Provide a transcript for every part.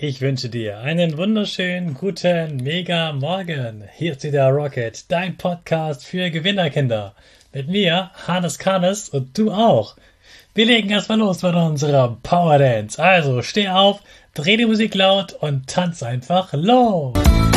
Ich wünsche dir einen wunderschönen, guten, mega Morgen. Hier ist wieder Rocket, dein Podcast für Gewinnerkinder. Mit mir, Hannes Karnes, und du auch. Wir legen erstmal los mit unserer Power Dance. Also steh auf, dreh die Musik laut und tanz einfach los.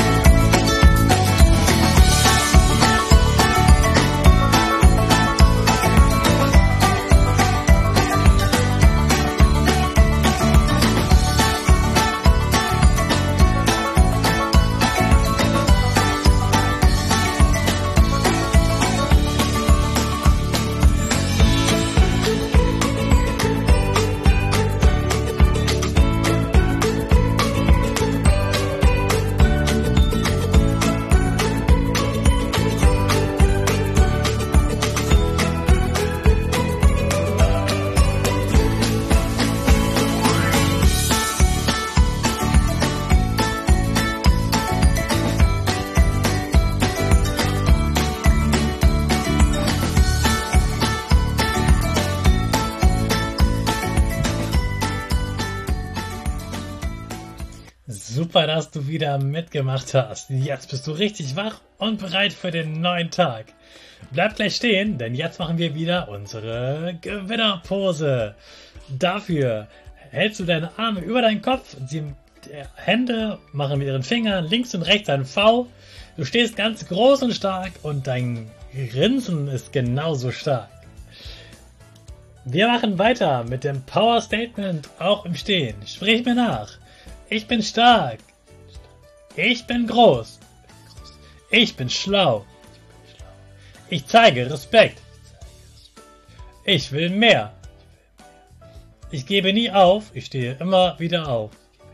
Super, dass du wieder mitgemacht hast. Jetzt bist du richtig wach und bereit für den neuen Tag. Bleib gleich stehen, denn jetzt machen wir wieder unsere Gewinnerpose. Dafür hältst du deine Arme über deinen Kopf, die Hände machen mit ihren Fingern links und rechts ein V. Du stehst ganz groß und stark und dein Grinsen ist genauso stark. Wir machen weiter mit dem Power Statement auch im Stehen. Sprich mir nach. Ich bin stark. Ich bin groß. Ich bin schlau. Ich zeige Respekt. Ich will mehr. Ich gebe nie auf. Ich stehe immer wieder auf.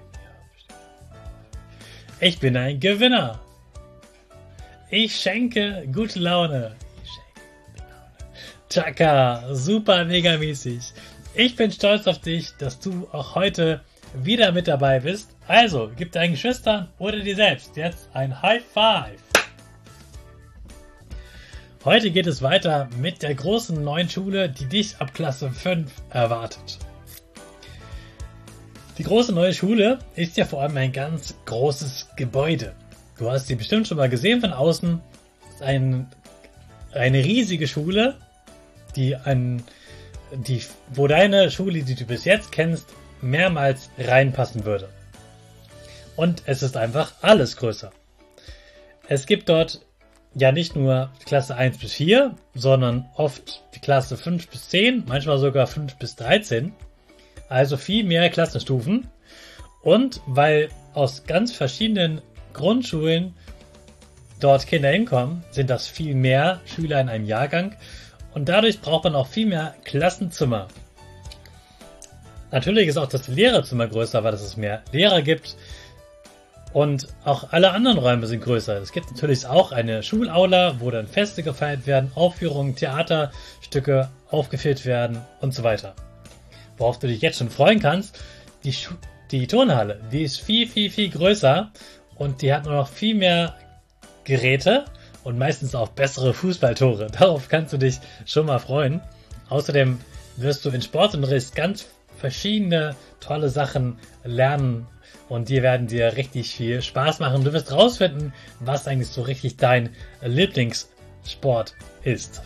Ich bin ein Gewinner. Ich schenke gute Laune. Chaka, super mega mäßig. Ich bin stolz auf dich, dass du auch heute wieder mit dabei bist. Also, gib deinen Geschwistern oder dir selbst jetzt ein High Five. Heute geht es weiter mit der großen neuen Schule, die dich ab Klasse 5 erwartet. Die große neue Schule ist ja vor allem ein ganz großes Gebäude. Du hast sie bestimmt schon mal gesehen von außen. Es ist eine riesige Schule, wo deine Schule, die du bis jetzt kennst, mehrmals reinpassen würde. Und es ist einfach alles größer. Es gibt dort ja nicht nur Klasse 1 bis 4, sondern oft die Klasse 5 bis 10, manchmal sogar 5 bis 13. Also viel mehr Klassenstufen. Und weil aus ganz verschiedenen Grundschulen dort Kinder hinkommen, sind das viel mehr Schüler in einem Jahrgang. Und dadurch braucht man auch viel mehr Klassenzimmer. Natürlich ist auch das Lehrerzimmer größer, weil es mehr Lehrer gibt. Und auch alle anderen Räume sind größer. Es gibt natürlich auch eine Schulaula, wo dann Feste gefeiert werden, Aufführungen, Theaterstücke aufgeführt werden und so weiter. Worauf du dich jetzt schon freuen kannst, die Turnhalle, die ist viel, viel, viel größer und die hat noch viel mehr Geräte und meistens auch bessere Fußballtore. Darauf kannst du dich schon mal freuen. Außerdem wirst du in Sportunterricht ganz verschiedene tolle Sachen lernen und die werden dir richtig viel Spaß machen. Du wirst rausfinden, was eigentlich so richtig dein Lieblingssport ist.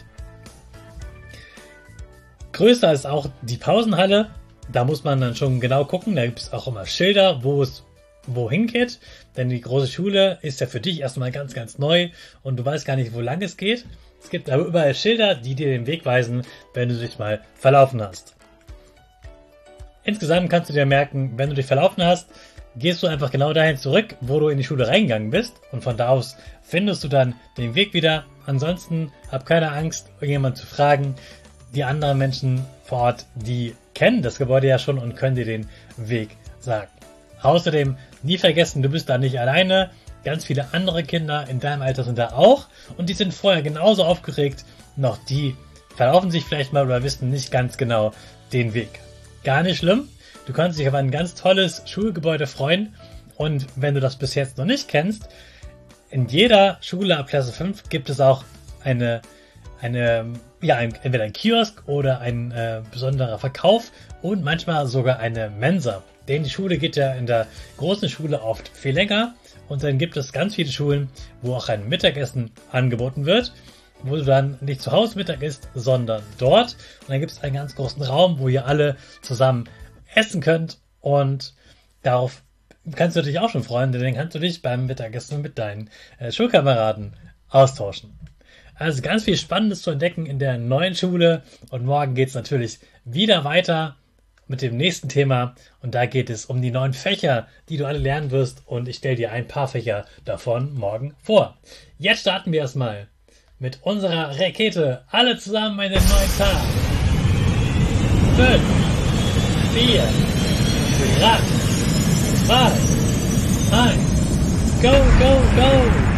Größer ist auch die Pausenhalle. Da muss man dann schon genau gucken. Da gibt es auch immer Schilder, wo es wohin geht. Denn die große Schule ist ja für dich erstmal ganz, ganz neu und du weißt gar nicht, wo lang es geht. Es gibt aber überall Schilder, die dir den Weg weisen, wenn du dich mal verlaufen hast. Insgesamt kannst du dir merken, wenn du dich verlaufen hast, gehst du einfach genau dahin zurück, wo du in die Schule reingegangen bist und von da aus findest du dann den Weg wieder. Ansonsten hab keine Angst, irgendjemanden zu fragen. Die anderen Menschen vor Ort, die kennen das Gebäude ja schon und können dir den Weg sagen. Außerdem nie vergessen, du bist da nicht alleine. Ganz viele andere Kinder in deinem Alter sind da auch und die sind vorher genauso aufgeregt. Noch die verlaufen sich vielleicht mal oder wissen nicht ganz genau den Weg. Gar nicht schlimm. Du kannst dich auf ein ganz tolles Schulgebäude freuen und wenn du das bis jetzt noch nicht kennst, in jeder Schule ab Klasse 5 gibt es auch eine ja, entweder ein Kiosk oder ein besonderer Verkauf und manchmal sogar eine Mensa. Denn die Schule geht ja in der großen Schule oft viel länger und dann gibt es ganz viele Schulen, wo auch ein Mittagessen angeboten wird, wo du dann nicht zu Hause Mittag isst, sondern dort. Und dann gibt es einen ganz großen Raum, wo ihr alle zusammen essen könnt und darauf kannst du dich auch schon freuen, denn dann kannst du dich beim Mittagessen mit deinen Schulkameraden austauschen. Also ganz viel Spannendes zu entdecken in der neuen Schule und morgen geht es natürlich wieder weiter mit dem nächsten Thema und da geht es um die neuen Fächer, die du alle lernen wirst und ich stelle dir ein paar Fächer davon morgen vor. Jetzt starten wir erstmal mit unserer Rakete alle zusammen in den neuen Tag. 5, 4, 3, 2, 1, go, go, go!